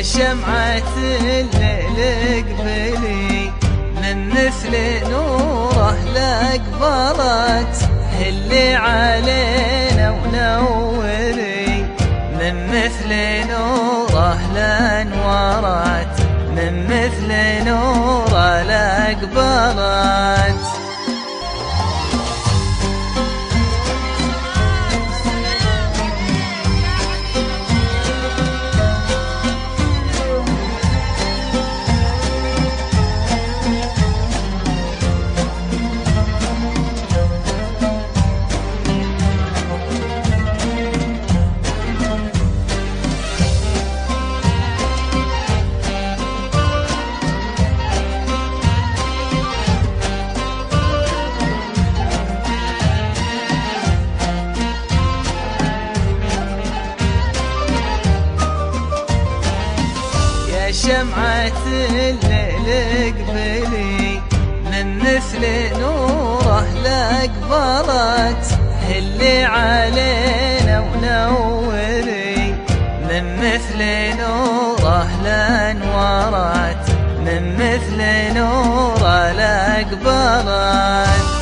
شمعة الليل اقبلي من مثل نوره لأقبلت، هلي علينا ونوري من مثل نوره لانورت، من مثل نوره لأقبلت. شمعة الليل اقبلي من مثل نوره لأقبلت، هلي علينا ونوري من مثل نوره لانورت، من مثل نوره لأقبلت.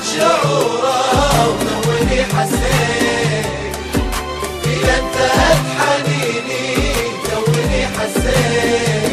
شعوره ولوني حسيت بلذة حنيني، لوني حسيت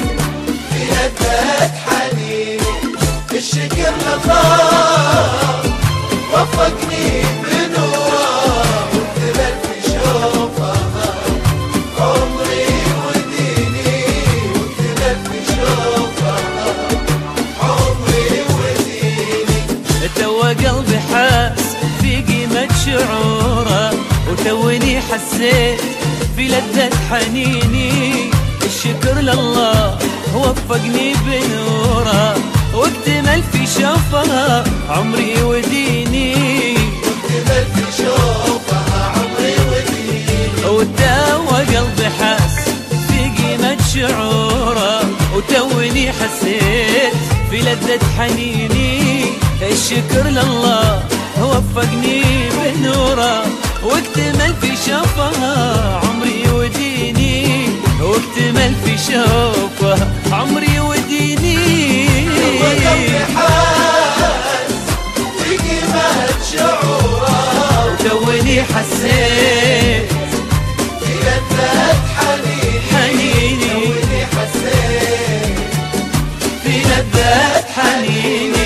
بلذة حنيني. الشكر لله وفقني بنوره واكتمل في شوفها عمري وديني، واكتمل في شوفها عمري وديني. تو قلبي حاس في قيمة شعوره وتوني حسيت في لذة حنيني. الشكر لله وفقني بنوره واكتمل في شوفها عمري وديني، واكتمل في شوفها عمري وديني. وتوا قلبي حاس في قيمة شعوره وتوني حسيت في لذة حنيني. الشكر لله وفقني بنوره واكتمل في شوفها عمري وديني، واكتمل في شوفها عمري وديني. وقلبي حاس بقيمة شعوره وتوني حسيت بلذة حنيني، لوني حسيت في لذة حنيني.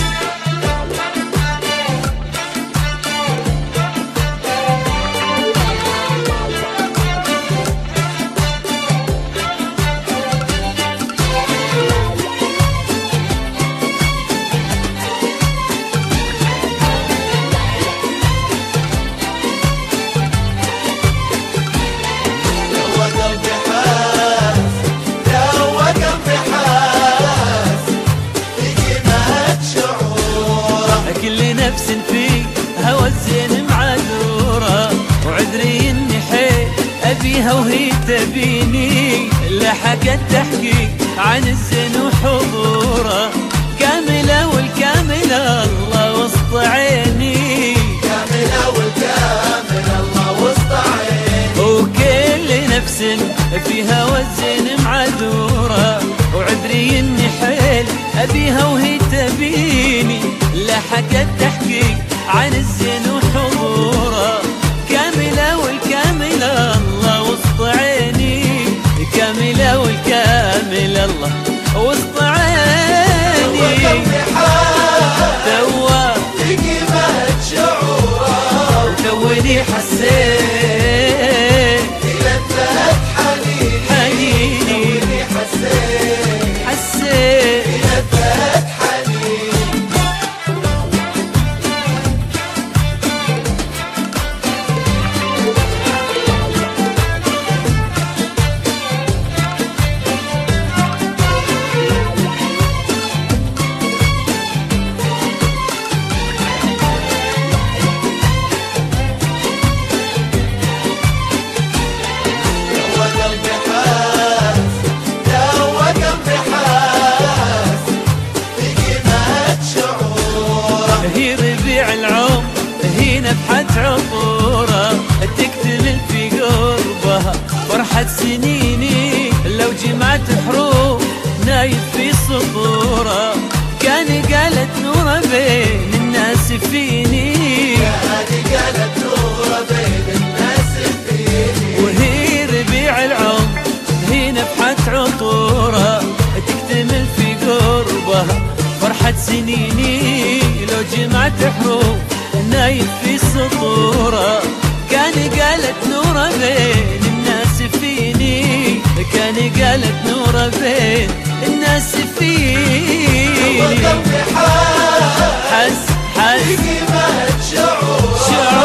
نفس في هوى الزين معذورة وعذري اني حيل ابيها وهي تبيني. لحقت تحكي عن الزين وحضوره كاملة والكاملة الله وسط عيني، كاملة والكاملة الله وسط عيني. وكل نفس في هوى الزين معذورة وعذري اني حيل ابيها وهي تبيني. لحقت تحكي عن الزين وحضوره كاملة والكاملة الله وسط عيني، كاملة والكاملة الله وسط عيني. وقلبي حاس توا بقيمة شعوره وتوني حسيت بلذة حنيني، لوني حسيت بلذة حنيني. نفحة عطورة تكتمل في قربها فرحة سنيني. لو جمعت حروف نايف في سطورة كان قالت نورة بين الناس فيني، كان قالت نورة بين الناس فيني. وهي ربيع العمر هي نفحة عطورة تكتمل في قربها فرحة سنيني. لو جمعت حروف نايف في سطورة كان قالت نورة بين الناس فيني، كان قالت نورة بين الناس فيني. وقلبي حاس حس بقيمة شعوره